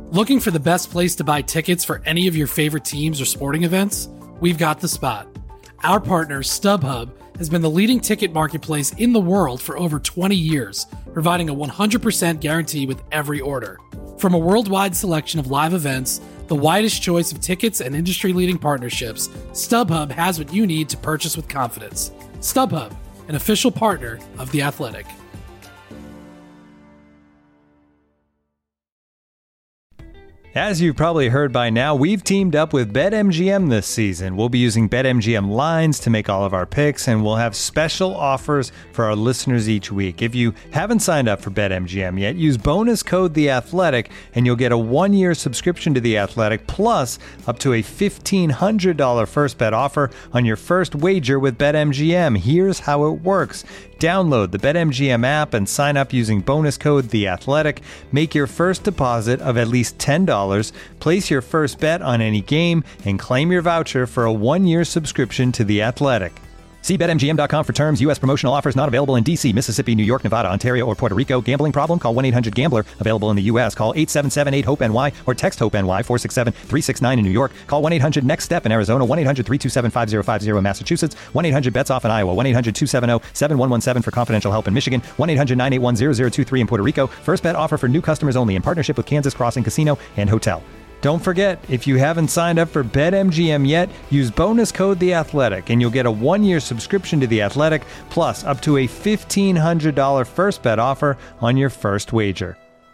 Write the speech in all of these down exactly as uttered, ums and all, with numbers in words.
Looking for the best place to buy tickets for any of your favorite teams or sporting events? We've got the spot. Our partner, StubHub, has been the leading ticket marketplace in the world for over twenty years, providing a one hundred percent guarantee with every order. From a worldwide selection of live events, the widest choice of tickets and industry-leading partnerships, StubHub has what you need to purchase with confidence. StubHub, an official partner of The Athletic. As you've probably heard by now, we've teamed up with BetMGM this season. We'll be using BetMGM lines to make all of our picks, and we'll have special offers for our listeners each week. If you haven't signed up for BetMGM yet, use bonus code The Athletic, and you'll get a one-year subscription to The Athletic, plus up to a fifteen hundred dollars first bet offer on your first wager with BetMGM. Here's how it works. Download the BetMGM app and sign up using bonus code The Athletic. Make your first deposit of at least ten dollars. Place your first bet on any game and claim your voucher for a one-year subscription to The Athletic. See Bet M G M dot com for terms. U S promotional offers not available in D C, Mississippi, New York, Nevada, Ontario, or Puerto Rico. Gambling problem? Call one eight hundred gambler. Available in the U S. Call eight seven seven eight hope N Y or text HOPE-NY four six seven three six nine in New York. Call one eight hundred next step in Arizona. one eight hundred three two seven five zero five zero in Massachusetts. one eight hundred bets off in Iowa. one eight hundred two seven zero seven one one seven for confidential help in Michigan. one eight hundred nine eight one zero zero two three in Puerto Rico. First bet offer for new customers only in partnership with Kansas Crossing Casino and Hotel. Don't forget, if you haven't signed up for BetMGM yet, use bonus code The Athletic, and you'll get a one-year subscription to The Athletic, plus up to a fifteen hundred dollars first bet offer on your first wager.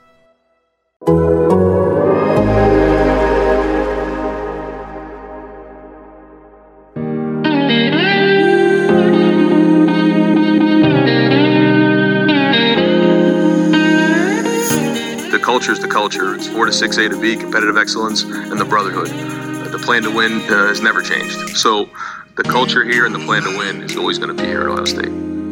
Culture is the culture. It's four to six A to B, competitive excellence, and the brotherhood. Uh, the plan to win uh, has never changed. So the culture here and the plan to win is always going to be here at Ohio State.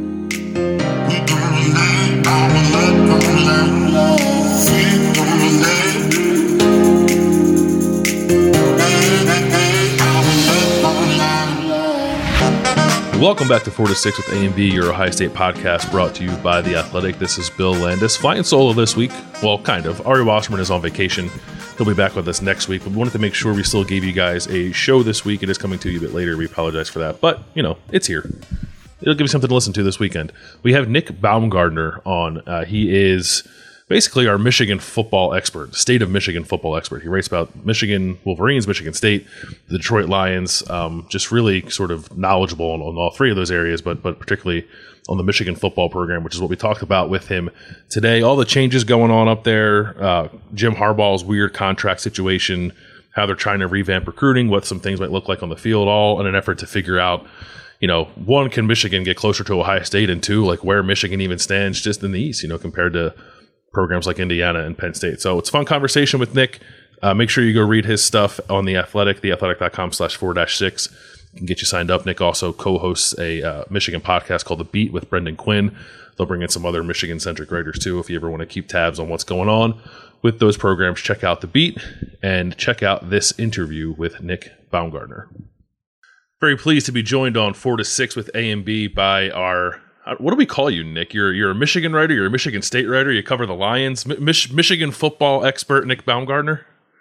Welcome back to four to six with A and B, your Ohio State podcast brought to you by The Athletic. This is Bill Landis, flying solo this week. Well, kind of. Ari Wasserman is on vacation. He'll be back with us next week, but we wanted to make sure we still gave you guys a show this week. It is coming to you a bit later. We apologize for that, but, you know, it's here. It'll give you something to listen to this weekend. We have Nick Baumgardner on. Uh, he is basically our Michigan football expert, state of Michigan football expert. He writes about Michigan Wolverines, Michigan State, the Detroit Lions, um, just really sort of knowledgeable on, on all three of those areas, but but particularly on the Michigan football program, which is what we talked about with him today. All the changes going on up there, uh, Jim Harbaugh's weird contract situation, how they're trying to revamp recruiting, what some things might look like on the field, all in an effort to figure out, you know, one, can Michigan get closer to Ohio State, and two, like where Michigan even stands just in the East, you know, compared to programs like Indiana and Penn State. So it's a fun conversation with Nick. Uh, make sure you go read his stuff on The Athletic, theathletic.com slash four dash six. Can get you signed up. Nick also co-hosts a uh, Michigan podcast called The Beat with Brendan Quinn. They'll bring in some other Michigan-centric writers too. If you ever want to keep tabs on what's going on with those programs, check out The Beat and check out this interview with Nick Baumgardner. Very pleased to be joined on four to six with A and B by our, what do we call you, Nick? You're you're a Michigan writer. You're a Michigan State writer. You cover the Lions. Mich- Michigan football expert Nick Baumgardner.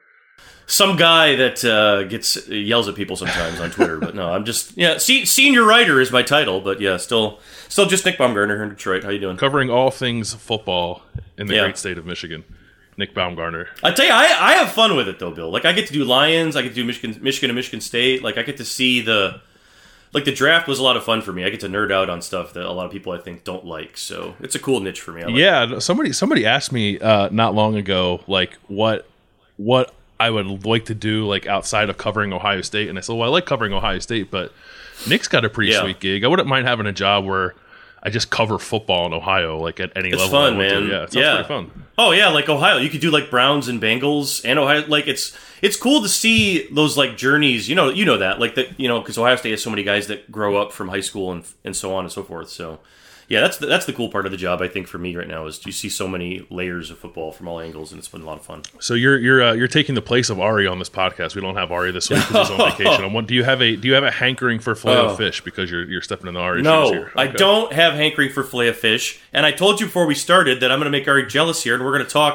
Some guy that uh, gets yells at people sometimes on Twitter, but no, I'm just yeah. Se- senior writer is my title, but yeah, still, still just Nick Baumgardner here in Detroit. How you doing? Covering all things football in the yeah. great state of Michigan. Nick Baumgardner. I tell you, I, I have fun with it though, Bill. Like I get to do Lions, I get to do Michigan, Michigan and Michigan State. Like I get to see the, like the draft was a lot of fun for me. I get to nerd out on stuff that a lot of people I think don't like. So it's a cool niche for me. I like yeah, it. somebody somebody asked me uh, not long ago, like what what. I would like to do like outside of covering Ohio State, and I said, well, I like covering Ohio State, but Nick's got a pretty yeah. sweet gig. I wouldn't mind having a job where I just cover football in Ohio, like at any it's level. Fun, I man. to. Yeah, it sounds yeah. pretty fun. Oh yeah, like Ohio, you could do like Browns and Bengals and Ohio. Like it's it's cool to see those like journeys. You know, you know that like that. You know, because Ohio State has so many guys that grow up from high school and and so on and so forth. So. Yeah, that's the, that's the cool part of the job, I think, for me right now is you see so many layers of football from all angles, and it's been a lot of fun. So you're you're uh, you're taking the place of Ari on this podcast. We don't have Ari this week because he's on vacation. I'm, do you have a do you have a hankering for Filet-O-Fish because you're you're stepping in the Ari no, shoes here? No, okay. I don't have hankering for Filet-O-Fish, and I told you before we started that I'm going to make Ari jealous here, and we're going to talk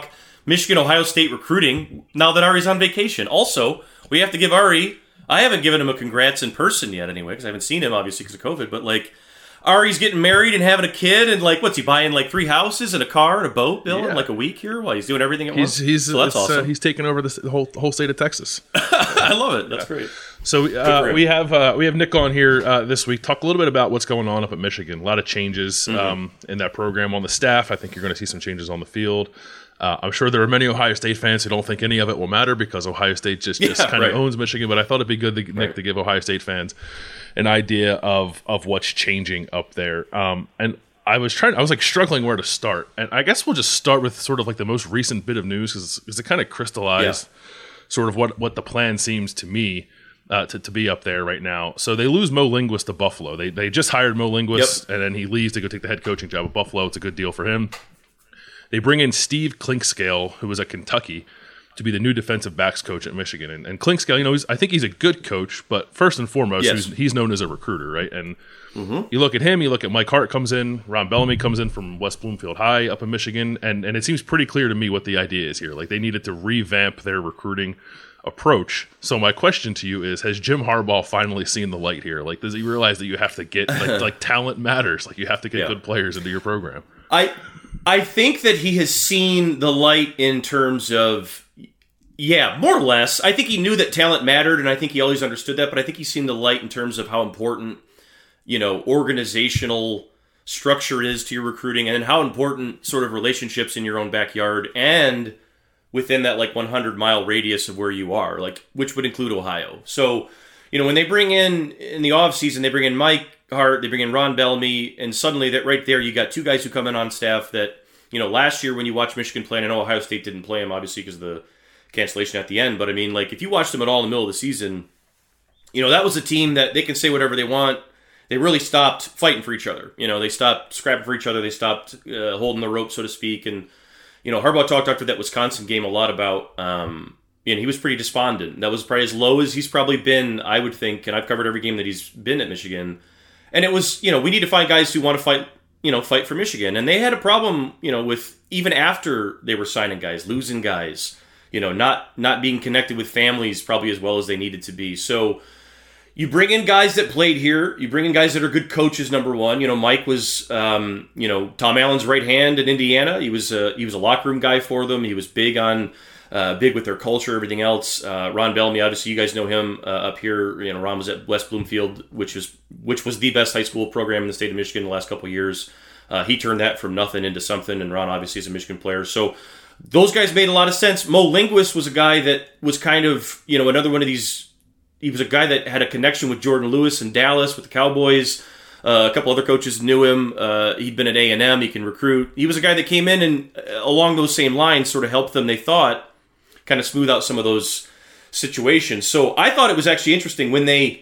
Michigan, Ohio State recruiting now that Ari's on vacation. Also, we have to give Ari, I haven't given him a congrats in person yet anyway, because I haven't seen him, obviously, because of COVID, but like, Ari's getting married and having a kid, and like, what's he buying? Like three houses and a car and a boat, Bill, yeah. in like a week here while he's doing everything at he's, once. He's so that's awesome. Uh, he's taking over the whole whole state of Texas. I love it. That's yeah. great. So uh, we have uh, we have Nick on here uh, this week. Talk a little bit about what's going on up at Michigan. A lot of changes mm-hmm. um, in that program on the staff. I think you're going to see some changes on the field. Uh, I'm sure there are many Ohio State fans who don't think any of it will matter because Ohio State just, just yeah, kind of right. owns Michigan. But I thought it'd be good, to, Nick, right. to give Ohio State fans an idea of of what's changing up there. Um, and I was trying, I was like struggling where to start. And I guess we'll just start with sort of like the most recent bit of news because it kind of crystallized yeah. sort of what, what the plan seems to me uh, to, to be up there right now. So they lose Mo Linguist to Buffalo. They they just hired Mo Linguist, yep. and then he leaves to go take the head coaching job at Buffalo. It's a good deal for him. They bring in Steve Clinkscale, who was at Kentucky, to be the new defensive backs coach at Michigan. And, and Clinkscale, you know, he's, I think he's a good coach, but first and foremost, yes. he's, he's known as a recruiter, right? And mm-hmm. you look at him, you look at Mike Hart comes in, Ron Bellamy comes in from West Bloomfield High up in Michigan, and, and it seems pretty clear to me what the idea is here. Like, they needed to revamp their recruiting approach. So my question to you is, has Jim Harbaugh finally seen the light here? Like, does he realize that you have to get, like, like talent matters? Like, you have to get yeah. good players into your program. I... I think that he has seen the light in terms of, yeah, more or less. I think he knew that talent mattered, and I think he always understood that, but I think he's seen the light in terms of how important, you know, organizational structure is to your recruiting and how important sort of relationships in your own backyard and within that, like, hundred mile radius of where you are, like, which would include Ohio. So, you know, when they bring in, in the offseason, they bring in Mike Hart, they bring in Ron Bellamy, and suddenly that right there, you got two guys who come in on staff that, you know, last year when you watched Michigan play, and I know Ohio State didn't play him, obviously, because of the cancellation at the end, but I mean, like, if you watched them at all in the middle of the season, you know, that was a team that they can say whatever they want. They really stopped fighting for each other. You know, they stopped scrapping for each other. They stopped uh, holding the rope, so to speak. And, you know, Harbaugh talked after that Wisconsin game a lot about, um, you know, he was pretty despondent. That was probably as low as he's probably been, I would think, and I've covered every game that he's been at Michigan. And it was, you know, we need to find guys who want to fight, you know, fight for Michigan. And they had a problem, you know, with even after they were signing guys, losing guys, you know, not not being connected with families probably as well as they needed to be. So you bring in guys that played here. You bring in guys that are good coaches, number one. You know, Mike was, um, you know, Tom Allen's right hand in Indiana. He was a, he was a locker room guy for them. He was big on... Uh, big with their culture, everything else. Uh, Ron Bellamy, obviously, you guys know him uh, up here. You know, Ron was at West Bloomfield, which was which was the best high school program in the state of Michigan in the last couple of years. Uh, he turned that from nothing into something, and Ron obviously is a Michigan player. So those guys made a lot of sense. Mo Linguist was a guy that was kind of, you know, another one of these. He was a guy that had a connection with Jordan Lewis in Dallas with the Cowboys. Uh, a couple other coaches knew him. Uh, he'd been at A and M. He can recruit. He was a guy that came in and uh, along those same lines sort of helped them, they thought, kind of smooth out some of those situations. So I thought it was actually interesting when they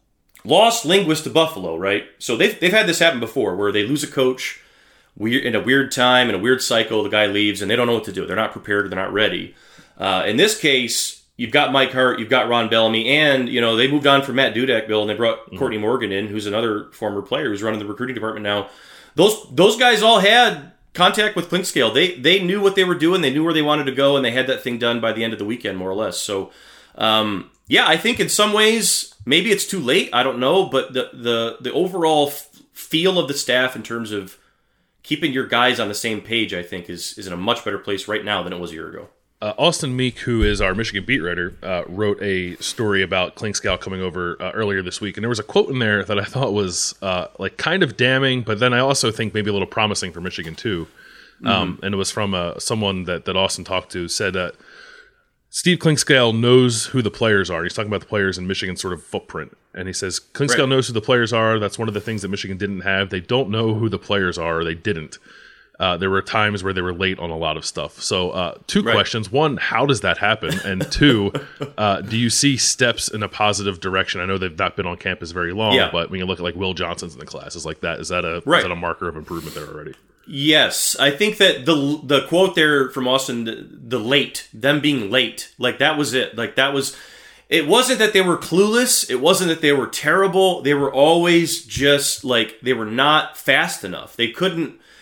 lost Linguist to Buffalo, right? So they've, they've had this happen before where they lose a coach weird in a weird time, in a weird cycle, the guy leaves and they don't know what to do. They're not prepared, they're not ready. Uh, in this case, you've got Mike Hart, you've got Ron Bellamy, and, you know, they moved on from Matt Dudek, Bill, and they brought mm-hmm. Courtney Morgan in, who's another former player who's running the recruiting department now. Those those guys all had contact with Clinkscale. They they knew what they were doing. They knew where they wanted to go, and they had that thing done by the end of the weekend, more or less. So, um, yeah, I think in some ways maybe it's too late. I don't know, but the the the overall f- feel of the staff in terms of keeping your guys on the same page, I think, is is in a much better place right now than it was a year ago. Uh, Austin Meek, who is our Michigan beat writer, uh, wrote a story about Clinkscale coming over uh, earlier this week, and there was a quote in there that I thought was uh, like kind of damning, but then I also think maybe a little promising for Michigan too. Mm-hmm. Um, and it was from uh, someone that, that Austin talked to, said that Steve Clinkscale knows who the players are. He's talking about the players in Michigan's sort of footprint, and he says Clinkscale right. knows who the players are. That's one of the things that Michigan didn't have. They don't know who the players are, or they didn't. Uh, there were times where they were late on a lot of stuff. So uh, two right. questions. One, how does that happen? And two, uh, do you see steps in a positive direction? I know they've not been on campus very long, yeah. but when you look at like Will Johnson's in the classes like that, is that a right. is that a marker of improvement there already? Yes. I think that the the quote there from Austin, the, the late, them being late, like that was it. Like that was, it wasn't that they were clueless. It wasn't that they were terrible. They were always just like, they were not fast enough. They couldn't,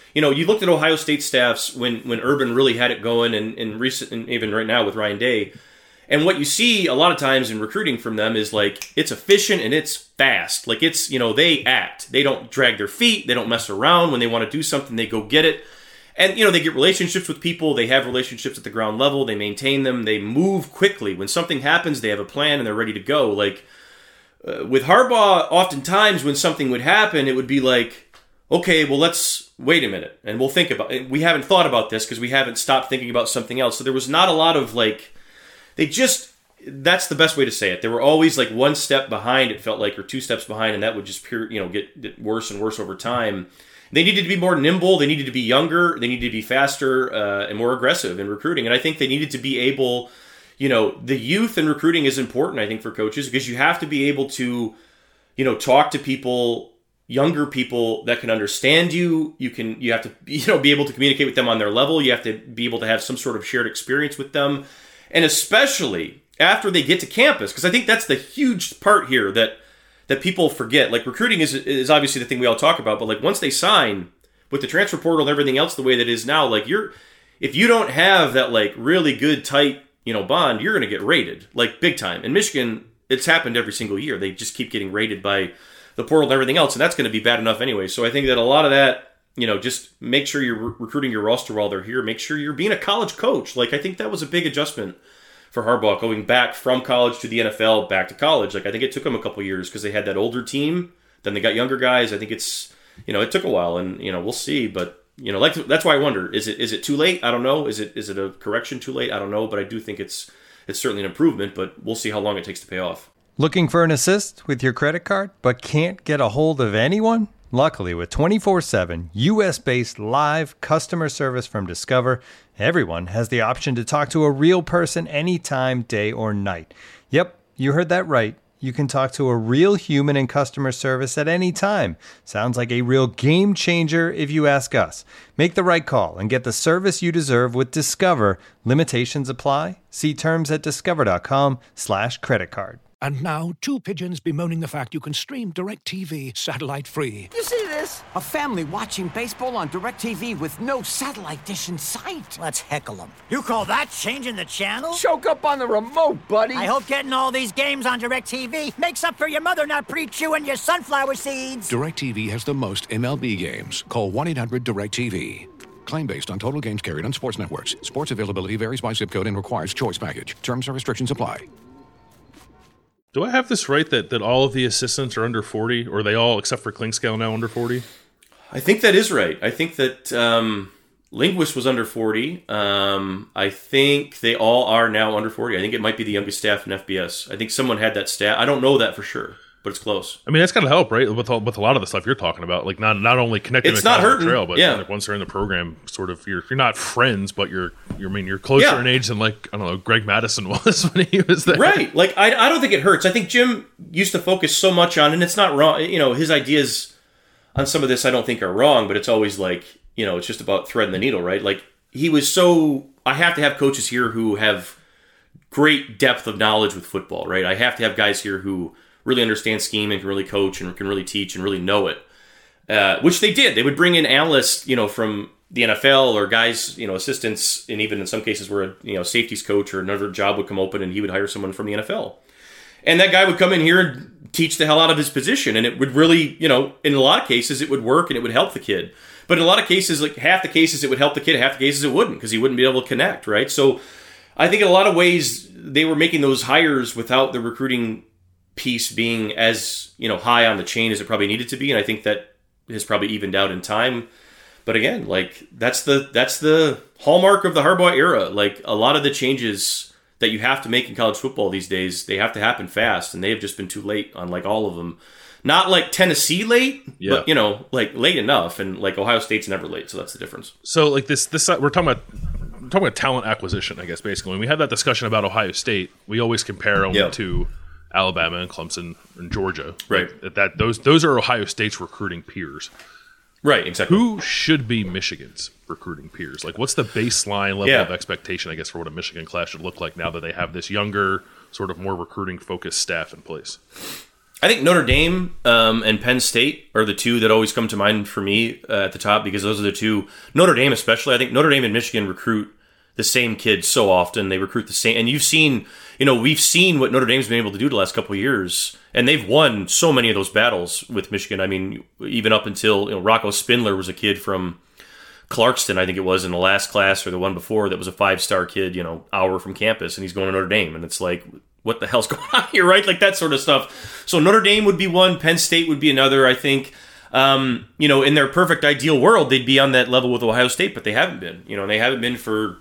you know, you looked at Ohio State staffs when, when Urban really had it going, and, and recent, and even right now with Ryan Day. And what you see a lot of times in recruiting from them is like, it's efficient and it's fast. Like it's, you know, they act. They don't drag their feet. They don't mess around. When they want to do something, they go get it. And, you know, they get relationships with people. They have relationships at the ground level. They maintain them. They move quickly. When something happens, they have a plan and they're ready to go. Like uh, with Harbaugh, oftentimes when something would happen, it would be like, okay, well, let's wait a minute and we'll think about it. We haven't thought about this because we haven't stopped thinking about something else. So there was not a lot of like, They just, that's the best way to say it. They were always like one step behind, it felt like, or two steps behind, and that would just pure, you know, get, get worse and worse over time. They needed to be more nimble. They needed to be younger. They needed to be faster uh, and more aggressive in recruiting. And I think they needed to be able, you know, the youth in recruiting is important, I think, for coaches, because you have to be able to, you know, talk to people, younger people that can understand you. You can, you have to, you know, be able to communicate with them on their level. You have to be able to have some sort of shared experience with them. And especially after they get to campus, because I think that's the huge part here that that people forget. Like recruiting is is obviously the thing we all talk about, but like once they sign with the transfer portal and everything else the way that it is now, like you're if you don't have that like really good tight, you know, bond, you're going to get rated like big time. In Michigan, it's happened every single year. They just keep getting rated by the portal and everything else, and that's going to be bad enough anyway. So I think that a lot of that, you know, just make sure you're re- recruiting your roster while they're here. Make sure you're being a college coach. Like, I think that was a big adjustment for Harbaugh, going back from college to the N F L, back to college. Like, I think it took them a couple years because they had that older team. Then they got younger guys. I think it's, you know, it took a while, and, you know, we'll see. But, you know, like that's why I wonder, is it is it too late? I don't know. Is it is it a correction too late? I don't know. But I do think it's it's certainly an improvement, but we'll see how long it takes to pay off. Looking for an assist with your credit card, but can't get a hold of anyone? Luckily, with twenty-four seven U S-based live customer service from Discover, everyone has the option to talk to a real person anytime, day or night. Yep, you heard that right. You can talk to a real human in customer service at any time. Sounds like a real game changer if you ask us. Make the right call and get the service you deserve with Discover. Limitations apply. See terms at discover.com slash credit card. And now, two pigeons bemoaning the fact you can stream DirecTV satellite-free. You see this? A family watching baseball on DirecTV with no satellite dish in sight. Let's heckle them. You call that changing the channel? Choke up on the remote, buddy. I hope getting all these games on DirecTV makes up for your mother not pre-chewing your sunflower seeds. DirecTV has the most M L B games. Call one eight hundred direct T V. Claim based on total games carried on sports networks. Sports availability varies by zip code and requires choice package. Terms and restrictions apply. Do I have this right that, that all of the assistants are under forty, or are they all, except for Klingscale, now under forty? I think that is right. I think that um, Linguist was under forty. Um, I think they all are now under forty. I think it might be the youngest staff in F B S. I think someone had that stat. I don't know that for sure, but it's close. I mean, that's got to help, right? With all, with a lot of the stuff you're talking about, like not not only connecting it's the not hurting. trail, but yeah. like once they're in the program, sort of you're you're not friends, but you're you're I mean you're closer yeah. in age than like I don't know Greg Madison was when he was there, right? Like I I don't think it hurts. I think Jim used to focus so much on, and it's not wrong. You know, his ideas on some of this I don't think are wrong, but it's always like, you know, it's just about threading the needle, right? Like he was so I have to have coaches here who have great depth of knowledge with football, right? I have to have guys here who really understand scheme and can really coach and can really teach and really know it, uh, which they did. They would bring in analysts, you know, from the N F L or guys, you know, assistants, and even in some cases where a you know safeties coach or another job would come open and he would hire someone from the N F L. And that guy would come in here and teach the hell out of his position, and it would really, you know, in a lot of cases it would work and it would help the kid. But in a lot of cases, like half the cases it would help the kid, half the cases it wouldn't, because he wouldn't be able to connect, right? So I think in a lot of ways they were making those hires without the recruiting piece being as, you know, high on the chain as it probably needed to be, and I think that has probably evened out in time. But again, like that's the that's the hallmark of the Harbaugh era. Like a lot of the changes that you have to make in college football these days, they have to happen fast, and they have just been too late on like all of them. Not like Tennessee late, yeah. but you know, like late enough, and like Ohio State's never late, so that's the difference. So like this this we're talking about we're talking about talent acquisition, I guess. Basically, when we had that discussion about Ohio State, we always compare them yep. to Alabama and Clemson and Georgia, right? Like that those those are Ohio State's recruiting peers, right? Exactly. Who should be Michigan's recruiting peers? Like, what's the baseline level yeah. of expectation, I guess, for what a Michigan class should look like now that they have this younger, sort of more recruiting focused staff in place? I think Notre Dame um, and Penn State are the two that always come to mind for me uh, at the top, because those are the two. Notre Dame especially. I think Notre Dame and Michigan recruit the same kids so often. They recruit the same. And you've seen, you know, we've seen what Notre Dame's been able to do the last couple of years. And they've won so many of those battles with Michigan. I mean, even up until, you know, Rocco Spindler was a kid from Clarkston, I think it was, in the last class or the one before, that was a five-star kid, you know, hour from campus, and he's going to Notre Dame. And it's like, what the hell's going on here, right? Like that sort of stuff. So Notre Dame would be one. Penn State would be another, I think. Um, you know, in their perfect ideal world, they'd be on that level with Ohio State, but they haven't been. You know, they haven't been for,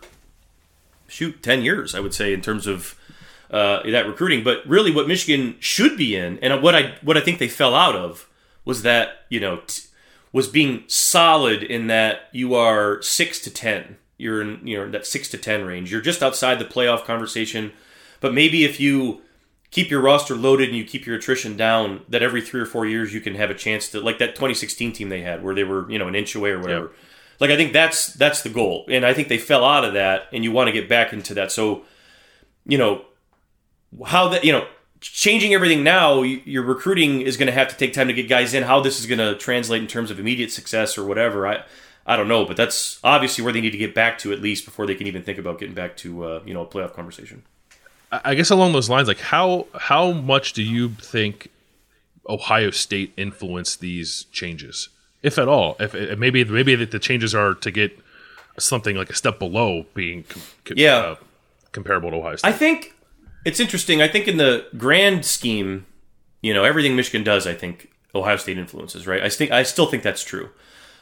shoot, ten years, I would say, in terms of uh, that recruiting. But really what Michigan should be in, and what I what I think they fell out of, was that, you know, t- was being solid in that you are six to ten. You're in, you know, that six to ten range. You're just outside the playoff conversation. But maybe if you keep your roster loaded and you keep your attrition down, that every three or four years you can have a chance to, like that twenty sixteen team they had, where they were, you know, an inch away or whatever. Yep. Like, I think that's that's the goal. And I think they fell out of that, and you want to get back into that. So, you know, how that, you know, changing everything now, your recruiting is going to have to take time to get guys in. How this is going to translate in terms of immediate success or whatever, I I don't know. But that's obviously where they need to get back to, at least before they can even think about getting back to, uh, you know, a playoff conversation. I guess along those lines, like how how much do you think Ohio State influenced these changes, if at all? If, if maybe maybe the changes are to get something like a step below being com- yeah. uh, comparable to Ohio State. I think it's interesting. I think in the grand scheme, you know, everything Michigan does, I think Ohio State influences, right? I think I still think that's true.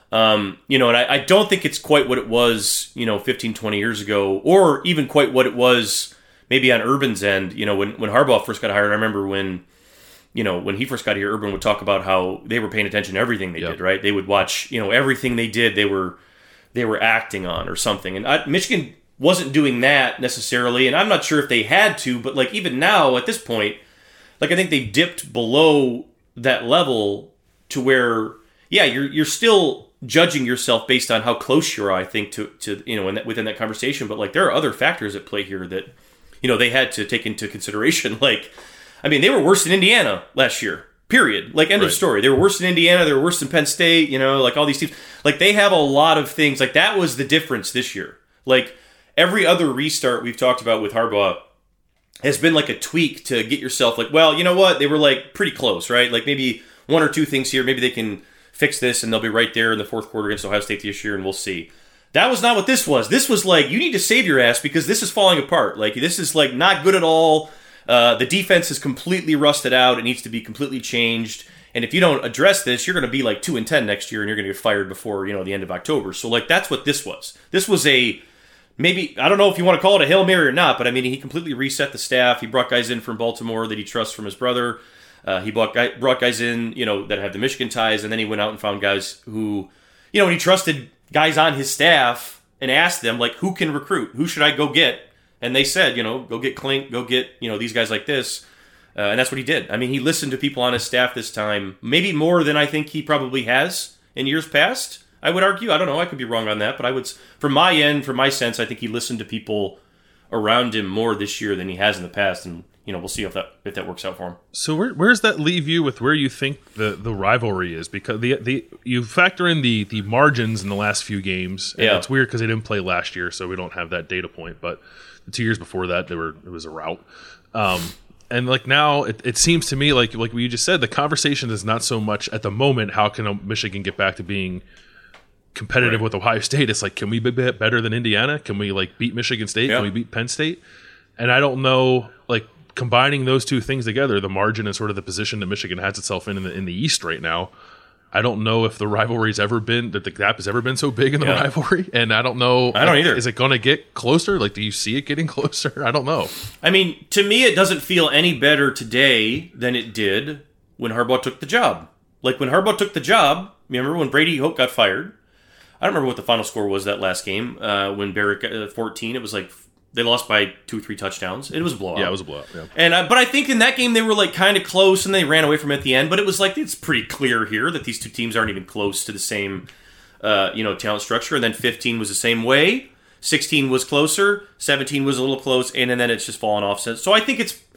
Um, you know, and I, I don't think it's quite what it was, you know, fifteen, twenty years ago, or even quite what it was maybe on Urban's end. You know, when, when Harbaugh first got hired, I remember when, you know, when he first got here, Urban would talk about how they were paying attention to everything they yep. did, right? They would watch, you know, everything they did, they were they were acting on or something. And I, Michigan wasn't doing that necessarily, and I'm not sure if they had to, but like even now at this point, like I think they dipped below that level to where, yeah, you're you're still judging yourself based on how close you are, I think, to, to you know, in that, within that conversation. But like there are other factors at play here that, you know, they had to take into consideration. Like, I mean, they were worse than Indiana last year, period. Like, end right. of story. They were worse than Indiana. They were worse than Penn State, you know, like all these teams. Like, they have a lot of things. Like, that was the difference this year. Like, every other restart we've talked about with Harbaugh has been like a tweak to get yourself like, well, you know what? They were like pretty close, right? Like, maybe one or two things here. Maybe they can fix this and they'll be right there in the fourth quarter against Ohio State this year, and we'll see. That was not what this was. This was like, you need to save your ass because this is falling apart. Like, this is like not good at all. Uh, the defense is completely rusted out. It needs to be completely changed. And if you don't address this, you're going to be like two and ten next year, and you're going to get fired before, you know, the end of October. So like, that's what this was. This was a, maybe, I don't know if you want to call it a Hail Mary or not, but I mean, he completely reset the staff. He brought guys in from Baltimore that he trusts from his brother. Uh, he brought, guy, brought guys in, you know, that have the Michigan ties, and then he went out and found guys who, you know, and he trusted guys on his staff and asked them, like, who can recruit? Who should I go get? And they said, you know, go get Klink, go get, you know, these guys like this. Uh, and that's what he did. I mean, he listened to people on his staff this time, maybe more than I think he probably has in years past, I would argue. I don't know. I could be wrong on that. But I would, from my end, from my sense, I think he listened to people around him more this year than he has in the past. And, you know, we'll see if that if that works out for him. So where where does that leave you with where you think the, the rivalry is? Because the the you factor in the the margins in the last few games. And yeah. It's weird because they didn't play last year, so we don't have that data point. But the two years before that, they were it was a rout. Um, and like now, it, it seems to me like like you just said, the conversation is not so much at the moment. How can Michigan get back to being competitive right. with Ohio State? It's like, can we be better than Indiana? Can we like beat Michigan State? Yeah. Can we beat Penn State? And I don't know, like, combining those two things together, the margin and sort of the position that Michigan has itself in in the, in the East right now, I don't know if the rivalry's ever been, that the gap has ever been so big in the yeah. rivalry. And I don't know. I don't like, either. Is it going to get closer? Like, do you see it getting closer? I don't know. I mean, to me, it doesn't feel any better today than it did when Harbaugh took the job. Like, when Harbaugh took the job, remember when Brady Hoke got fired? I don't remember what the final score was that last game. Uh, when Barrett got uh, fourteen, it was like they lost by two, three touchdowns. It was a blowout. Yeah, it was a blowout. Yeah. And uh, but I think in that game they were like kind of close, and they ran away from it at the end. But it was like it's pretty clear here that these two teams aren't even close to the same, uh, you know, talent structure. And then fifteen was the same way. sixteen was closer. seventeen was a little close, and, and then it's just fallen off since. So I think it's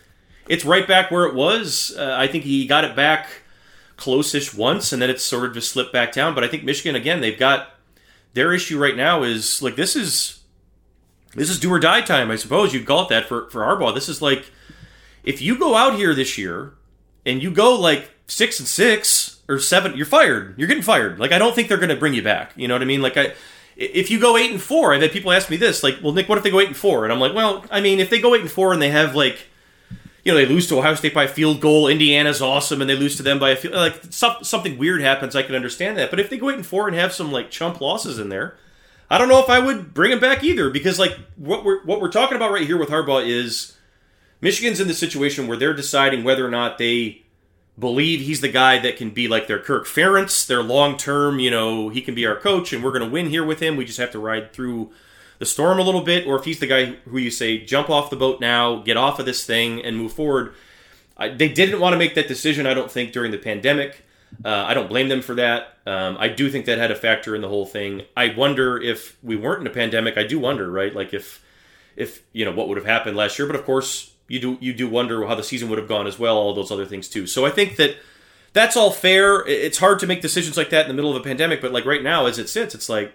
it's right back where it was. Uh, I think he got it back close-ish once, and then it's sort of just slipped back down. But I think Michigan, again, they've got their issue right now is like this is this is do or die time, I suppose you'd call it that for for Harbaugh. This is like if you go out here this year and you go like six and six or seven, you're fired. You're getting fired. Like I don't think they're going to bring you back. You know what I mean? Like I. If you go eight and four, I've had people ask me this, like, well, Nick, what if they go eight and four? And I'm like, well, I mean, if they go eight and four and they have like, you know, they lose to Ohio State by a field goal, Indiana's awesome, and they lose to them by a field, like something weird happens, I can understand that. But if they go eight and four and have some like chump losses in there, I don't know if I would bring them back either, because like what we're what we're talking about right here with Harbaugh is Michigan's in the situation where they're deciding whether or not they believe he's the guy that can be like their Kirk Ferentz, their long-term, you know, he can be our coach and we're going to win here with him. We just have to ride through the storm a little bit. Or if he's the guy who you say, jump off the boat now, get off of this thing and move forward. I, they didn't want to make that decision, I don't think, during the pandemic. Uh, I don't blame them for that. Um, I do think that had a factor in the whole thing. I wonder if we weren't in a pandemic, I do wonder, right? Like if, if you know, what would have happened last year. But of course, You do you do wonder how the season would have gone as well, all those other things too. So I think that that's all fair. It's hard to make decisions like that in the middle of a pandemic, but like right now as it sits, it's like,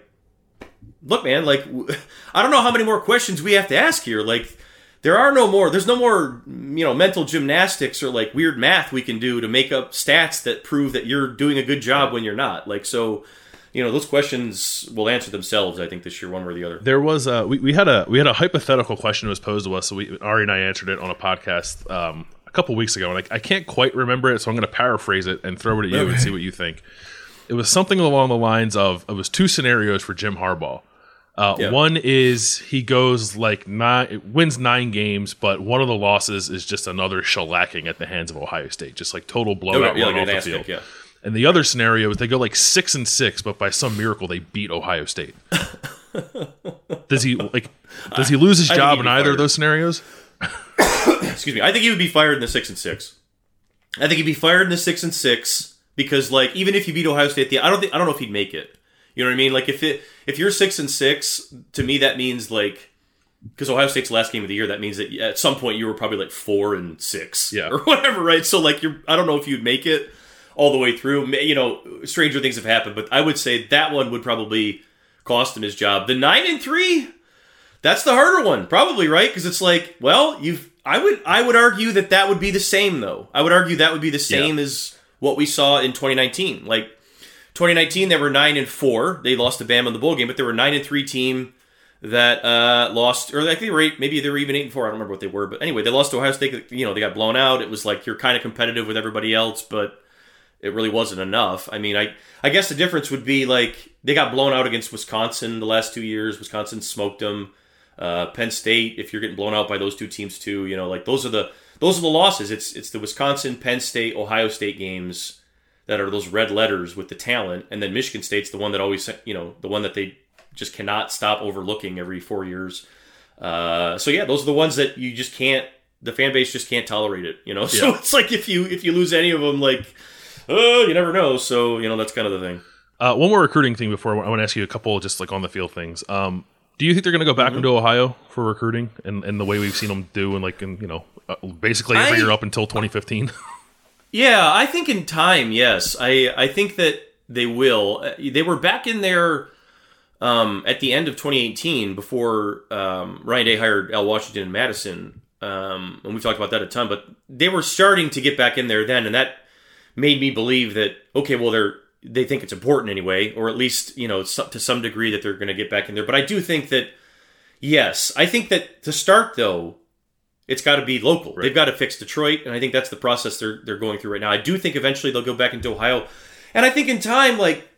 look, man, like I don't know how many more questions we have to ask here. Like there are no more, there's no more, you know, mental gymnastics or like weird math we can do to make up stats that prove that you're doing a good job when you're not. Like so. You know, those questions will answer themselves, I think, this year, one way or the other. There was a, we, we had a we had a hypothetical question that was posed to us, so we, Ari and I answered it on a podcast um, a couple weeks ago, and I, I can't quite remember it, so I'm going to paraphrase it and throw it at you okay. and see what you think. It was something along the lines of, it was two scenarios for Jim Harbaugh. Uh, yeah. One is he goes like nine, wins nine games, but one of the losses is just another shellacking at the hands of Ohio State, just like total blowout okay, yeah, run like off the field. Yeah. And the other scenario is they go like six and six, but by some miracle they beat Ohio State. Does he like? Does he lose his job in either fired. of those scenarios? Excuse me. I think he would be fired in the six and six. I think he'd be fired in the six and six because, like, even if you beat Ohio State, the I don't think I don't know if he'd make it. You know what I mean? Like, if it if you're six and six, to me that means like because Ohio State's last game of the year, that means that at some point you were probably like four and six, yeah, or whatever, right? So like you're I don't know if you'd make it all the way through. You know, stranger things have happened, but I would say that one would probably cost him his job. The nine and three, that's the harder one, probably, right? Because it's like, well, you've. I would, I would argue that that would be the same, though. I would argue that would be the same yeah. as what we saw in twenty nineteen. Like twenty nineteen, they were nine and four. They lost to Bama in the bowl game, but they were a nine and three team that uh, lost, or I think they were eight, maybe they were even eight and four. I don't remember what they were, but anyway, they lost to Ohio State. You know, they got blown out. It was like you're kind of competitive with everybody else, but it really wasn't enough. I mean, I I guess the difference would be like they got blown out against Wisconsin the last two years. Wisconsin smoked them. Uh, Penn State, if you're getting blown out by those two teams too, you know, like those are the those are the losses. It's it's the Wisconsin, Penn State, Ohio State games that are those red letters with the talent, and then Michigan State's the one that always, you know, the one that they just cannot stop overlooking every four years. Uh, so yeah, those are the ones that you just can't. The fan base just can't tolerate it, you know. Yeah. So it's like if you if you lose any of them, like. Oh, you never know. So, you know, that's kind of the thing. Uh, one more recruiting thing before I want to ask you a couple just like on the field things. Um, do you think they're going to go back mm-hmm. into Ohio for recruiting and, and the way we've seen them do and like, in, you know, uh, basically every I, year up until twenty fifteen? Yeah, I think in time, yes. I, I think that they will. They were back in there um, at the end of twenty eighteen before um, Ryan Day hired Al Washington and Madison. Um, and we've talked about that a ton, but they were starting to get back in there then. And that made me believe that, okay, well, they're they think it's important anyway, or at least, you know, to some degree that they're going to get back in there. But I do think that, yes, I think that to start, though, it's got to be local. Right. They've got to fix Detroit, and I think that's the process they're they're going through right now. I do think eventually they'll go back into Ohio. And I think in time, like,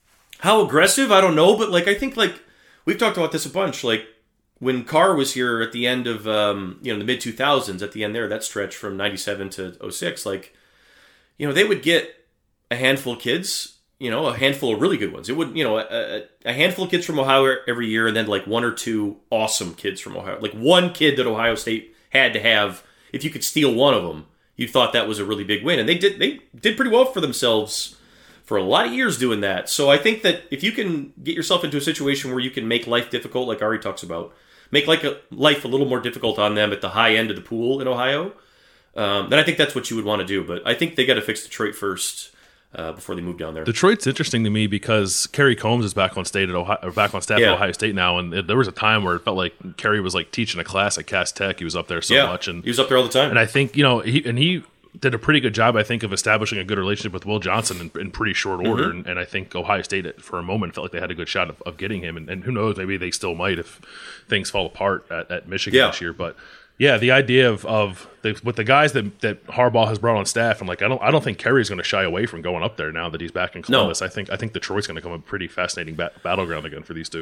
how aggressive, I don't know, but, like, I think, like, we've talked about this a bunch, like, when Carr was here at the end of, um, you know, the mid two thousands, at the end there, that stretch from ninety-seven to oh six, like, you know, they would get a handful of kids, you know, a handful of really good ones. It would, you know, a, a handful of kids from Ohio every year, and then like one or two awesome kids from Ohio. Like one kid that Ohio State had to have. If you could steal one of them, you thought that was a really big win. And they did they did pretty well for themselves for a lot of years doing that. So I think that if you can get yourself into a situation where you can make life difficult, like Ari talks about, make like a, life a little more difficult on them at the high end of the pool in Ohio, um, then I think that's what you would want to do. But I think they got to fix Detroit first uh, before they move down there. Detroit's interesting to me because Kerry Combs is back on state at Ohio, or back on staff Yeah. at Ohio State now, and it, there was a time where it felt like Kerry was like teaching a class at Cass Tech. He was up there so yeah, much, and he was up there all the time. And I think you know, he and he did a pretty good job, I think, of establishing a good relationship with Will Johnson in, in pretty short order. Mm-hmm. And, and I think Ohio State, for a moment, felt like they had a good shot of, of getting him. And, and who knows, maybe they still might if things fall apart at, at Michigan Yeah. this year. But yeah, the idea of of the, with the guys that, that Harbaugh has brought on staff, and like I don't I don't think Kerry's going to shy away from going up there now that he's back in Columbus. No. I think I think Detroit's going to become a pretty fascinating ba- battleground again for these two.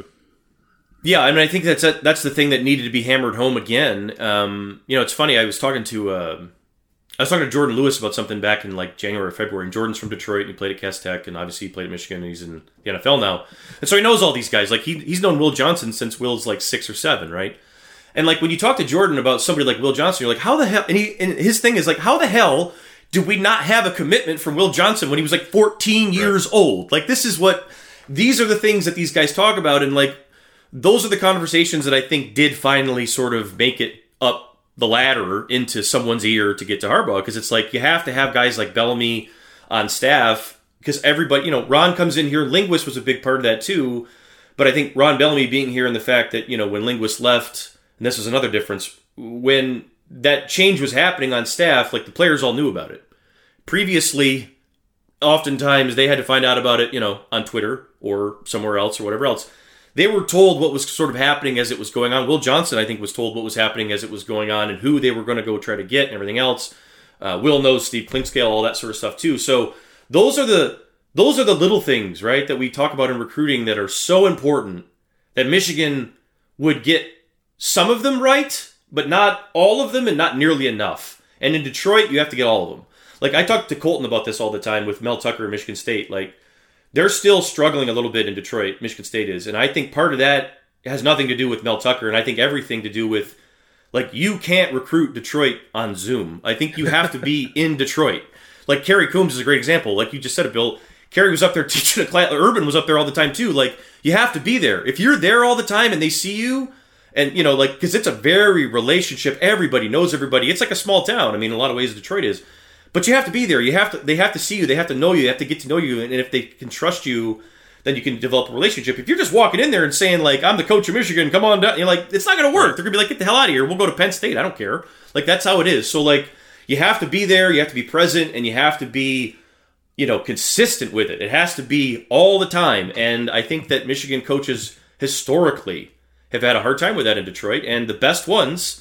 Yeah, I mean, I think that's a, that's the thing that needed to be hammered home again. Um, you know, it's funny. I was talking to uh, I was talking to Jordan Lewis about something back in like January or February. And Jordan's from Detroit, and he played at Cass Tech, and obviously he played at Michigan, and he's in the N F L now, and so he knows all these guys. Like he he's known Will Johnson since Will's like six or seven, right? And like when you talk to Jordan about somebody like Will Johnson, you're like, how the hell? And he and his thing is like, how the hell did we not have a commitment from Will Johnson when he was like fourteen years old? Like this is what these are the things that these guys talk about, and like those are the conversations that I think did finally sort of make it up the ladder into someone's ear to get to Harbaugh, because it's like you have to have guys like Bellamy on staff because everybody, you know, Ron comes in here. Linguist was a big part of that too, but I think Ron Bellamy being here and the fact that, you know, when Linguist left. And this was another difference. When that change was happening on staff, like the players all knew about it. Previously, oftentimes they had to find out about it, you know, on Twitter or somewhere else or whatever else. They were told what was sort of happening as it was going on. Will Johnson, I think, was told what was happening as it was going on and who they were going to go try to get and everything else. Uh, Will knows Steve Klinkscale, all that sort of stuff too. So those are the those are the little things, right, that we talk about in recruiting that are so important that Michigan would get some of them right, but not all of them and not nearly enough. And in Detroit, you have to get all of them. Like, I talk to Colton about this all the time with Mel Tucker at Michigan State. Like, they're still struggling a little bit in Detroit, Michigan State is. And I think part of that has nothing to do with Mel Tucker, and I think everything to do with, like, you can't recruit Detroit on Zoom. I think you have to be in Detroit. Like, Kerry Coombs is a great example. Like you just said it, Bill. Kerry was up there teaching a class. Urban was up there all the time, too. Like, you have to be there. If you're there all the time and they see you, and, you know, like, because it's a very relationship. Everybody knows everybody. It's like a small town. I mean, in a lot of ways, Detroit is. But you have to be there. You have to. They have to see you. They have to know you. They have to get to know you. And if they can trust you, then you can develop a relationship. If you're just walking in there and saying, like, I'm the coach of Michigan, come on down, you're like, it's not going to work. They're going to be like, get the hell out of here. We'll go to Penn State. I don't care. Like, that's how it is. So, like, you have to be there. You have to be present. And you have to be, you know, consistent with it. It has to be all the time. And I think that Michigan coaches historically have had a hard time with that in Detroit, and the best ones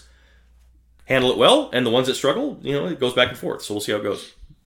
handle it well, and the ones that struggle, you know, it goes back and forth. So we'll see how it goes.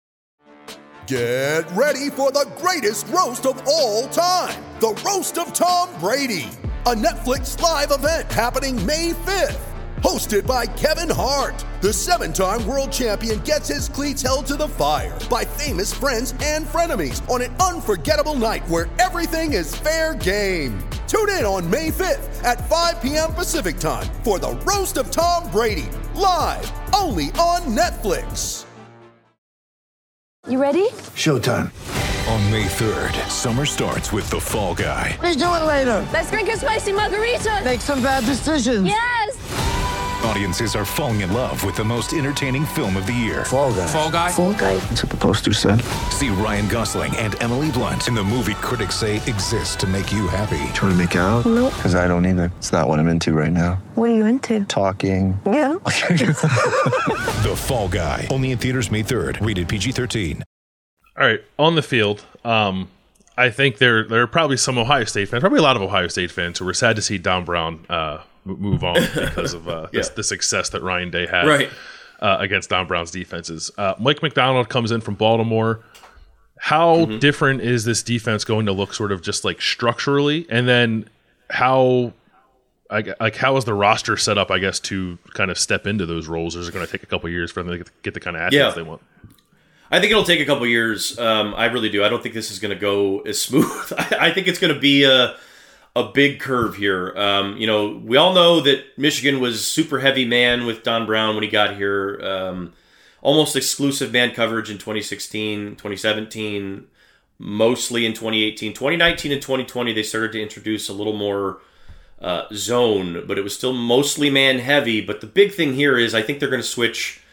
Get ready for the greatest roast of all time, the Roast of Tom Brady, a Netflix live event happening May fifth. Hosted by Kevin Hart, the seven-time world champion gets his cleats held to the fire by famous friends and frenemies on an unforgettable night where everything is fair game. Tune in on May fifth at five p.m. Pacific time for the Roast of Tom Brady, live only on Netflix. You ready? Showtime. On May third, summer starts with The Fall Guy. Let's do it later. Let's drink a spicy margarita. Make some bad decisions. Yes. Audiences are falling in love with the most entertaining film of the year. Fall Guy. Fall Guy? Fall guy. That's what the poster said. See Ryan Gosling and Emily Blunt in the movie critics say exists to make you happy. Trying to make it out? Nope. Because I don't either. It's not what I'm into right now. What are you into? Talking. Yeah. The Fall Guy. Only in theaters May third. Rated P G thirteen. All right, on the field, um, I think there there are probably some Ohio State fans, probably a lot of Ohio State fans who were sad to see Don Brown uh, move on because of uh, yeah. the, the success that Ryan Day had Right. uh, against Don Brown's defenses. Uh, Mike McDonald comes in from Baltimore. How mm-hmm. different is this defense going to look sort of just like structurally? And then how like how is the roster set up, I guess, to kind of step into those roles? Or is it going to take a couple of years for them to get the kind of athletes Yeah. they want? I think it'll take a couple years. Um, I really do. I don't think this is going to go as smooth. I, I think it's going to be a a big curve here. Um, you know, we all know that Michigan was super heavy man with Don Brown when he got here. Um, almost exclusive man coverage in twenty sixteen, twenty seventeen, mostly in twenty eighteen. twenty nineteen and twenty twenty, they started to introduce a little more uh, zone, but it was still mostly man heavy. But the big thing here is I think they're going to switch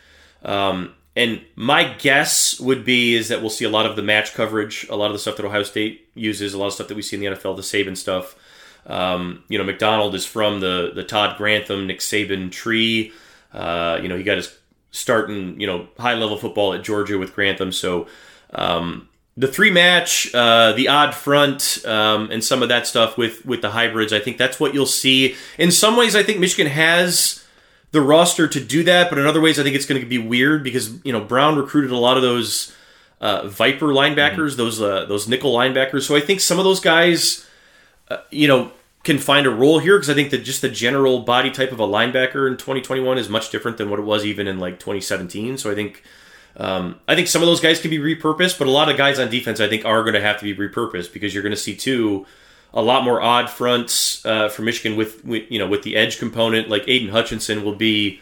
Um, and my guess would be is that we'll see a lot of the match coverage, a lot of the stuff that Ohio State uses, a lot of stuff that we see in the N F L, the Saban stuff. Um, you know, McDonald is from the the Todd Grantham, Nick Saban tree. Uh, you know, he got his start in, you know, high-level football at Georgia with Grantham. So um, the three-match, uh, the odd front, um, and some of that stuff with, with the hybrids, I think that's what you'll see. In some ways, I think Michigan has the roster to do that, but in other ways, I think it's going to be weird because, you know, Brown recruited a lot of those uh, Viper linebackers, mm-hmm. those uh, those nickel linebackers. So I think some of those guys, uh, you know, can find a role here because I think that just the general body type of a linebacker in twenty twenty-one is much different than what it was even in like twenty seventeen. So I think um, I think some of those guys can be repurposed, but a lot of guys on defense I think are going to have to be repurposed because you're going to see too a lot more odd fronts uh, for Michigan with, with you know with the edge component. Like Aiden Hutchinson will be,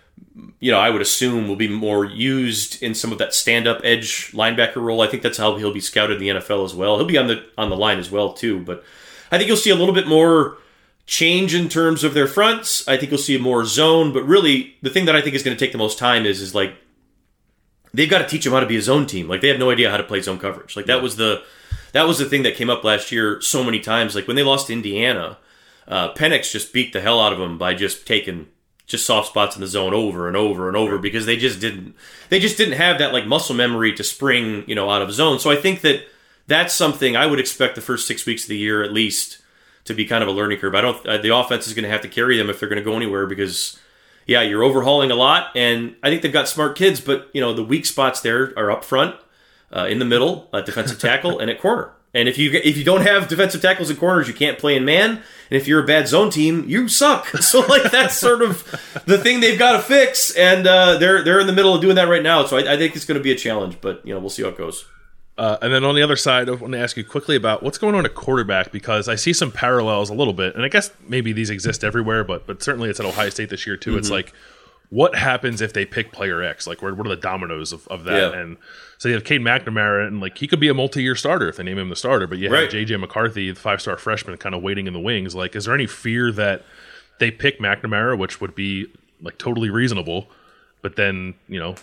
you know, I would assume will be more used in some of that stand-up edge linebacker role. I think that's how he'll be scouted in the N F L as well. He'll be on the on the line as well too, but I think you'll see a little bit more change in terms of their fronts. I think you'll see more zone, but really the thing that I think is going to take the most time is is like they've got to teach them how to be a zone team. Like they have no idea how to play zone coverage. Like that was the that was the thing that came up last year so many times. Like when they lost to Indiana, uh, Penix just beat the hell out of them by just taking just soft spots in the zone over and over and over because they just didn't they just didn't have that like muscle memory to spring, you know, out of zone. So I think that that's something I would expect the first six weeks of the year at least to be kind of a learning curve. I don't. Uh, the offense is going to have to carry them if they're going to go anywhere because, yeah, you're overhauling a lot, and I think they've got smart kids. But you know, the weak spots there are up front, uh, in the middle, at defensive tackle, and at corner. And if you if you don't have defensive tackles and corners, you can't play in man. And if you're a bad zone team, you suck. So like that's sort of the thing they've got to fix, and uh, they're they're in the middle of doing that right now. So I, I think it's going to be a challenge, but you know, we'll see how it goes. Uh, and then on the other side, I want to ask you quickly about what's going on at quarterback because I see some parallels a little bit, and I guess maybe these exist everywhere, but but certainly it's at Ohio State this year too. Mm-hmm. It's like, what happens if they pick player X? Like, what are the dominoes of, of that? Yeah. And so you have Cade McNamara, and like he could be a multi-year starter if they name him the starter, but you have right. J J McCarthy, the five-star freshman, kind of waiting in the wings. Like, is there any fear that they pick McNamara, which would be like totally reasonable, but then you know?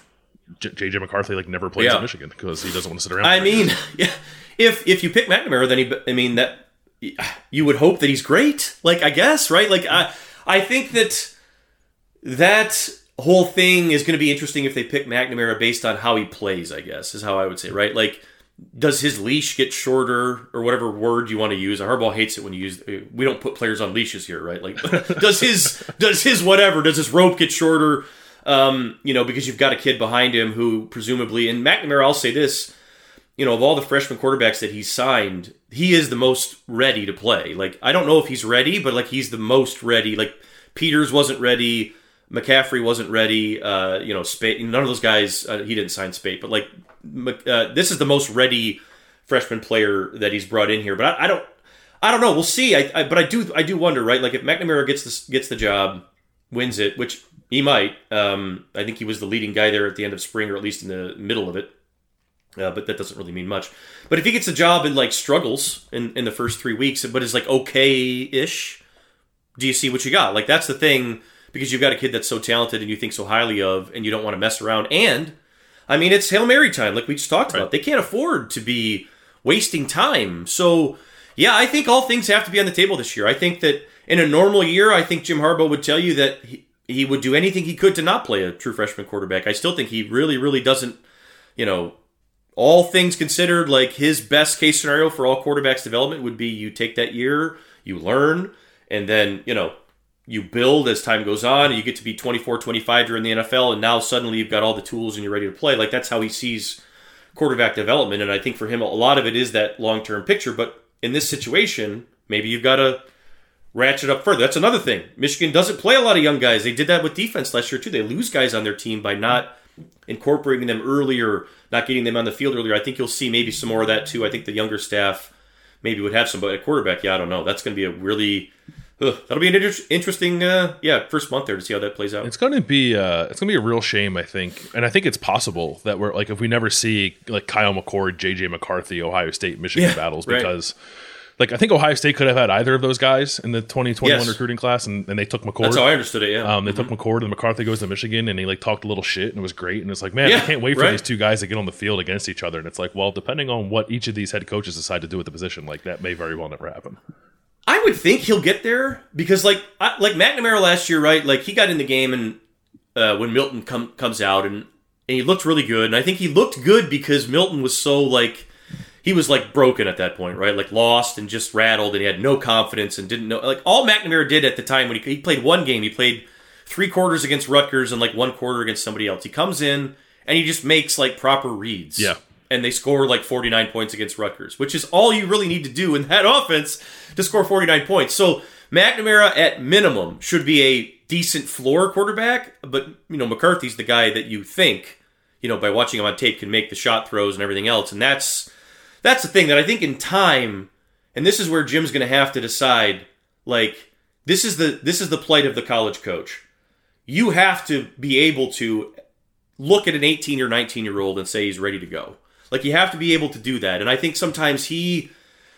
J J McCarthy like never plays yeah. at Michigan because he doesn't want to sit around. I mean, yeah, if if you pick McNamara, then he, I mean that you would hope that he's great. Like I guess, right? Like I, I think that that whole thing is going to be interesting if they pick McNamara based on how he plays. I guess is how I would say, right? Like, does his leash get shorter or whatever word you want to use? Harbaugh hates it when you use. We don't put players on leashes here, right? Like, does his does his whatever does his rope get shorter? Um, you know, because you've got a kid behind him who presumably, and McNamara, I'll say this, you know, of all the freshman quarterbacks that he's signed, he is the most ready to play. Like, I don't know if he's ready, but like he's the most ready. Like, Peters wasn't ready, McCaffrey wasn't ready, uh, you know, Spate, none of those guys, uh, he didn't sign Spate, but like, uh, this is the most ready freshman player that he's brought in here. But I, I don't, I don't know. We'll see. I, I, but I do, I do wonder, right? Like, if McNamara gets this, gets the job, wins it, which he might. Um, I think he was the leading guy there at the end of spring, or at least in the middle of it. Uh, but that doesn't really mean much. But if he gets a job and like struggles in, in the first three weeks, but is like okay-ish, do you see what you got? Like that's the thing, because you've got a kid that's so talented and you think so highly of, and you don't want to mess around. And I mean, it's Hail Mary time, like we just talked right. about. They can't afford to be wasting time. So yeah, I think all things have to be on the table this year. I think that in a normal year, I think Jim Harbaugh would tell you that he, he would do anything he could to not play a true freshman quarterback. I still think he really, really doesn't, you know, all things considered, like his best case scenario for all quarterbacks development would be you take that year, you learn, and then, you know, you build as time goes on, and you get to be twenty-four, twenty-five during the N F L, and now suddenly you've got all the tools and you're ready to play. Like that's how he sees quarterback development. And I think for him, a lot of it is that long-term picture. But in this situation, maybe you've got to ratchet up further. That's another thing. Michigan doesn't play a lot of young guys. They did that with defense last year too. They lose guys on their team by not incorporating them earlier, not getting them on the field earlier. I think you'll see maybe some more of that too. I think the younger staff maybe would have some, but at quarterback, yeah, I don't know. That's going to be a really, ugh, that'll be an inter- interesting, uh, yeah, first month there to see how that plays out. It's going to be, uh, it's going to be a real shame, I think, and I think it's possible that we're like if we never see like Kyle McCord, J J McCarthy, Ohio State, Michigan yeah, battles right. because like I think Ohio State could have had either of those guys in the twenty twenty-one Yes. recruiting class, and, and they took McCord. That's how I understood it. Yeah, um, they mm-hmm. took McCord, and McCarthy goes to Michigan, and he like talked a little shit, and it was great. And it's like, man, Yeah, I can't wait for right. these two guys to get on the field against each other. And it's like, well, depending on what each of these head coaches decide to do with the position, like that may very well never happen. I would think he'll get there because, like, I, like McNamara last year, right? Like he got in the game and uh, when Milton come, comes out, and, and he looked really good. And I think he looked good because Milton was so like. He was like broken at that point, right? Like lost and just rattled, and he had no confidence and didn't know. Like all McNamara did at the time when he, he played one game, he played three quarters against Rutgers and like one quarter against somebody else. He comes in and he just makes like proper reads. Yeah. And they score like forty-nine points against Rutgers, which is all you really need to do in that offense to score forty-nine points. So McNamara at minimum should be a decent floor quarterback, but you know McCarthy's the guy that you think, you know, by watching him on tape can make the shot throws and everything else, and that's. That's the thing that I think in time, and this is where Jim's going to have to decide, like, this is the this is the plight of the college coach. You have to be able to look at an eighteen or nineteen-year-old and say he's ready to go. Like, you have to be able to do that. And I think sometimes he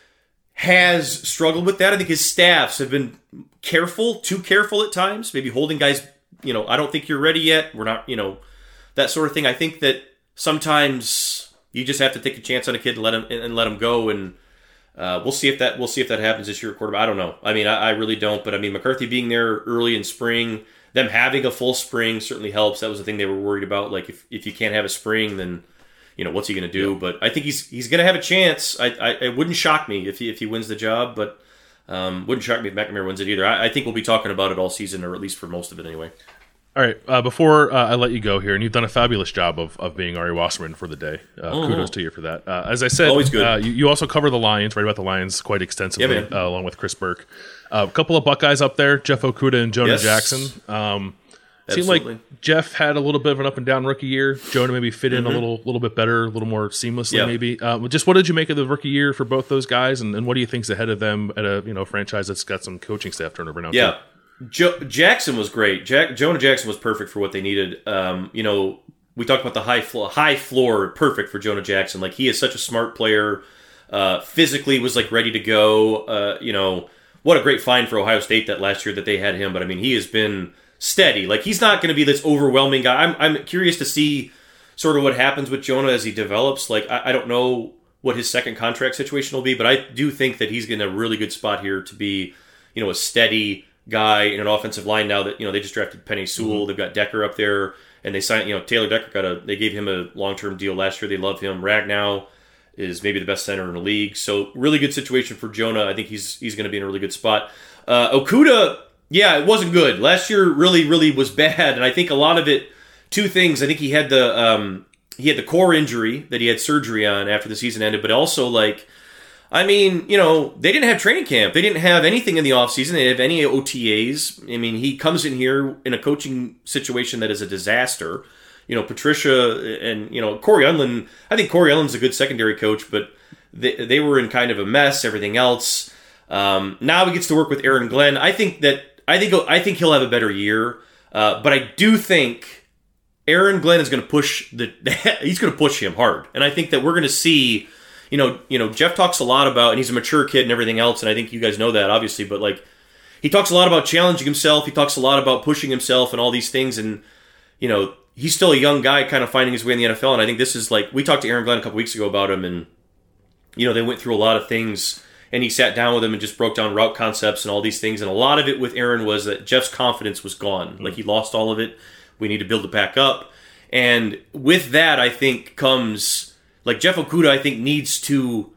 has struggled with that. I think his staffs have been careful, too careful at times, maybe holding guys, you know, I don't think you're ready yet. We're not, you know, that sort of thing. I think that sometimes... You just have to take a chance on a kid and let him and let him go, and uh, we'll see if that we'll see if that happens this year at quarterback. I don't know. I mean, I, I really don't. But I mean, McCarthy being there early in spring, them having a full spring certainly helps. That was the thing they were worried about. Like if, if you can't have a spring, then you know what's he going to do? Yeah. But I think he's he's going to have a chance. I, I it wouldn't shock me if he if he wins the job, but um, wouldn't shock me if McNamara wins it either. I, I think we'll be talking about it all season, or at least for most of it anyway. All right, uh, before uh, I let you go here, and you've done a fabulous job of, of being Ari Wasserman for the day. Uh, mm-hmm. Kudos to you for that. Uh, as I said, always good. Uh, you, you also cover the Lions, write about the Lions quite extensively, yeah, uh, along with Chris Burke. Uh, a couple of Buckeyes up there, Jeff Okudah and Jonah yes. Jackson. Um, seemed Absolutely. like Jeff had a little bit of an up and down rookie year. Jonah maybe fit in mm-hmm. a little little bit better, a little more seamlessly yeah. maybe. Uh, just what did you make of the rookie year for both those guys, and, and what do you think's ahead of them at a you know franchise that's got some coaching staff turnover now? Yeah. Too? Jo- Jackson was great. Jack- Jonah Jackson was perfect for what they needed. Um, you know, we talked about the high floor, high floor, perfect for Jonah Jackson. Like he is such a smart player. Uh, physically was like ready to go. Uh, you know, what a great find for Ohio State that last year that they had him. But I mean, he has been steady. Like he's not going to be this overwhelming guy. I'm I'm curious to see sort of what happens with Jonah as he develops. Like I, I don't know what his second contract situation will be, but I do think that he's in a really good spot here to be, you know, a steady guy in an offensive line now that, you know, they just drafted Penei Sewell. Mm-hmm. They've got Decker up there, and they signed, you know, Taylor Decker got a, they gave him a long-term deal last year. They love him. Ragnow is maybe the best center in the league. So really good situation for Jonah. I think he's he's going to be in a really good spot. Uh, Okudah, yeah, it wasn't good. Last year really, really was bad. And I think a lot of it, two things. I think he had the, um, he had the core injury that he had surgery on after the season ended, but also like, I mean, you know, they didn't have training camp. They didn't have anything in the offseason. They didn't have any O T As. I mean, he comes in here in a coaching situation that is a disaster. You know, Patricia and, you know, Corey Unlin, I think Corey Unlin's a good secondary coach, but they, they were in kind of a mess, everything else. Um, now he gets to work with Aaron Glenn. I think that, I think, I think he'll have a better year. Uh, but I do think Aaron Glenn is going to push the, he's going to push him hard. And I think that we're going to see, You know, you know, Jeff talks a lot about, and he's a mature kid and everything else, and I think you guys know that, obviously, but, like, he talks a lot about challenging himself. He talks a lot about pushing himself and all these things, and, you know, he's still a young guy kind of finding his way in the N F L, and I think this is, like, we talked to Aaron Glenn a couple weeks ago about him, and, you know, they went through a lot of things, and he sat down with him and just broke down route concepts and all these things, and a lot of it with Aaron was that Jeff's confidence was gone. Mm-hmm. Like, he lost all of it. We need to build it back up. And with that, I think, comes... Like, Jeff Okudah, I think, needs to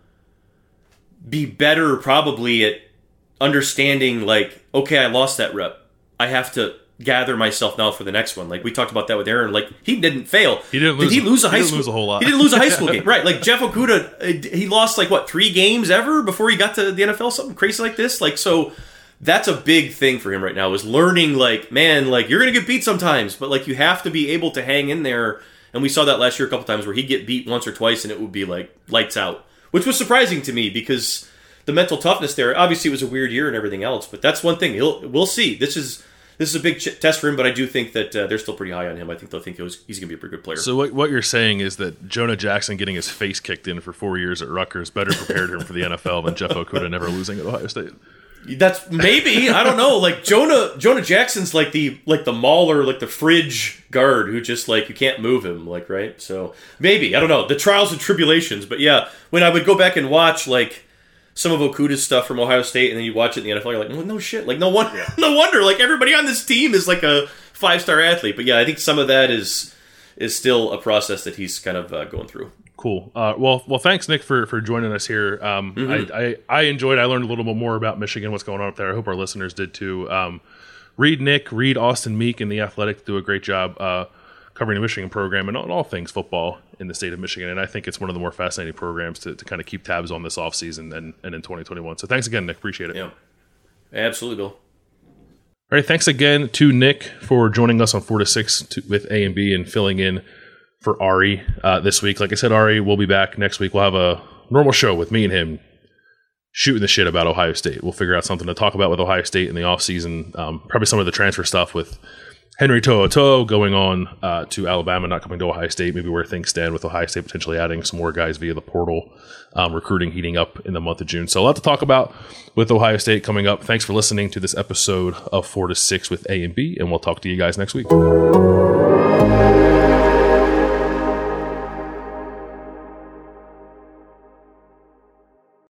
be better probably at understanding, like, okay, I lost that rep. I have to gather myself now for the next one. Like, we talked about that with Aaron. Like, he didn't fail. He didn't lose, Did he lose a he high didn't school? lose a whole lot. He didn't lose a high school game. Right. Like, Jeff Okudah, he lost, like, what, three games ever before he got to the N F L? Something crazy like this? Like, so... That's a big thing for him right now, is learning, like, man, like, you're going to get beat sometimes, but, like, you have to be able to hang in there. And we saw that last year a couple times where he'd get beat once or twice and it would be, like, lights out, which was surprising to me because the mental toughness there, obviously it was a weird year and everything else, but that's one thing. He'll, we'll see. This is this is a big ch- test for him, but I do think that uh, they're still pretty high on him. I think they'll think it was, he's going to be a pretty good player. So what what you're saying is that Jonah Jackson getting his face kicked in for four years at Rutgers better prepared him for the N F L than Jeff Okudah never losing at Ohio State. That's maybe, I don't know. Like Jonah Jonah Jackson's like the like the mauler, like the fridge guard who just like you can't move him, like, right? So maybe, I don't know, the trials and tribulations. But yeah, when I would go back and watch like some of Okudah's stuff from Ohio State, and then you watch it in the N F L, you're like, well, no shit, like no wonder, yeah. no wonder, like everybody on this team is like a five star athlete. But yeah, I think some of that is is still a process that he's kind of uh, going through. Cool. Uh, well, well, thanks, Nick, for, for joining us here. Um, mm-hmm. I, I, I enjoyed. I learned a little bit more about Michigan, what's going on up there. I hope our listeners did too. Um, read Nick, read Austin Meek, and the Athletic do a great job uh, covering the Michigan program and all, all things football in the state of Michigan. And I think it's one of the more fascinating programs to, to kind of keep tabs on this offseason and, and in twenty twenty-one. So thanks again, Nick. Appreciate it. Yeah, absolutely, Bill. All right, thanks again to Nick for joining us on four to six to, with A and B and filling in for Ari uh, this week. Like I said, Ari will be back next week. We'll have a normal show with me and him shooting the shit about Ohio State. We'll figure out something to talk about with Ohio State in the offseason. Um, probably some of the transfer stuff with Henry To'oTo'o going on uh, to Alabama, not coming to Ohio State. Maybe where things stand with Ohio State potentially adding some more guys via the portal. Um, recruiting heating up in the month of June. So a lot to talk about with Ohio State coming up. Thanks for listening to this episode of four to six with A and B, and we'll talk to you guys next week.